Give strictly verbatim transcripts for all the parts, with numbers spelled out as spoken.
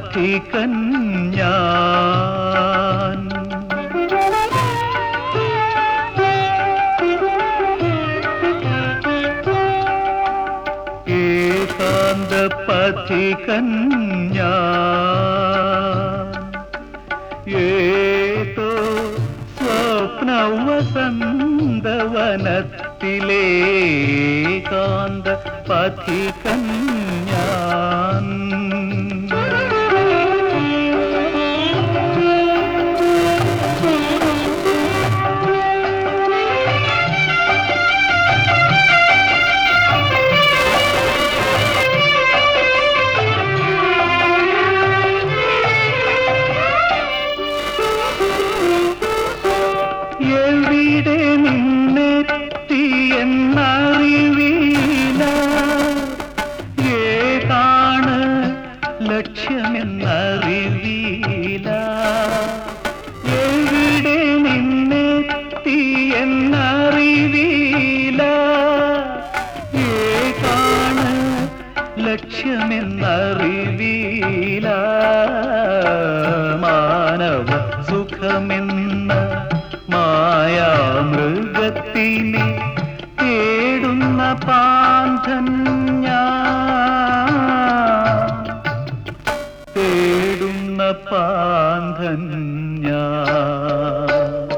പഥികൻ ഞാൻ. ഏകാന്ത പഥികൻ ഞാൻ. ഏതോ സ്വപ്നവസന്തവനത്തിലേകാന്ത പഥികൻ ഞാൻ. എവിടെ നിന്നെത്തിയെന്നറിവീല, ഏതാണ് ലക്ഷ്യമെന്നറിവീല. എവിടെ നിന്നെത്തിയെന്നറിവീല, ഏതാണ് ലക്ഷ്യമെന്നറിവീല. മാനവ സുഖമെന്ന മായാമൃഗത്തിനെ തേടുന്ന പാന്തൻ ഞാൻ. തേടുന്ന പാന്തൻ ഞാൻ.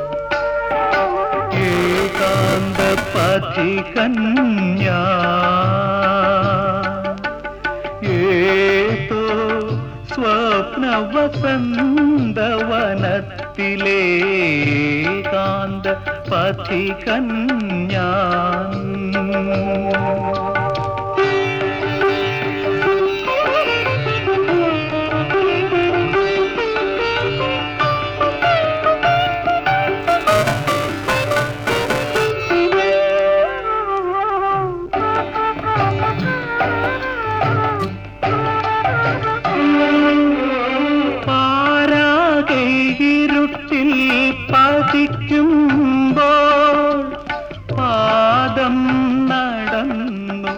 ഏകാന്ത പഥികൻ ഞാൻ. ഏതോ സ്വപ്നവസന്തവനത്തിലേകാന്ത പഥികൻ ഞാൻ. ഇരുട്ടിൽ പതിക്കുമ്പോൾ പാദം നടന്നു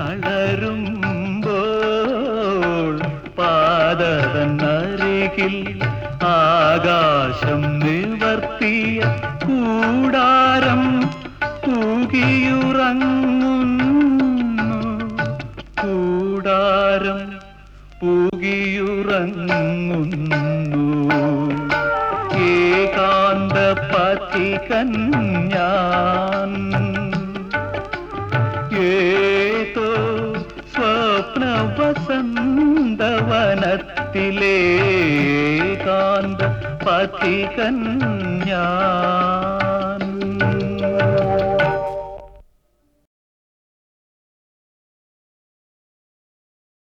തളരുമ്പോൾ പാദതന്നരികിൽ ആകാശം നിവർത്തിയ കൂടാരം പൂകിയുറങ്ങുന്നു. കൂടാരം പൂകിയുറങ്ങുന്നു. ഏകാന്ത പഥികൻ ഞാൻ. ഏതോ സ്വപ്നവസന്തവനത്തിലേകാന്ത പഥികൻ ഞാൻ.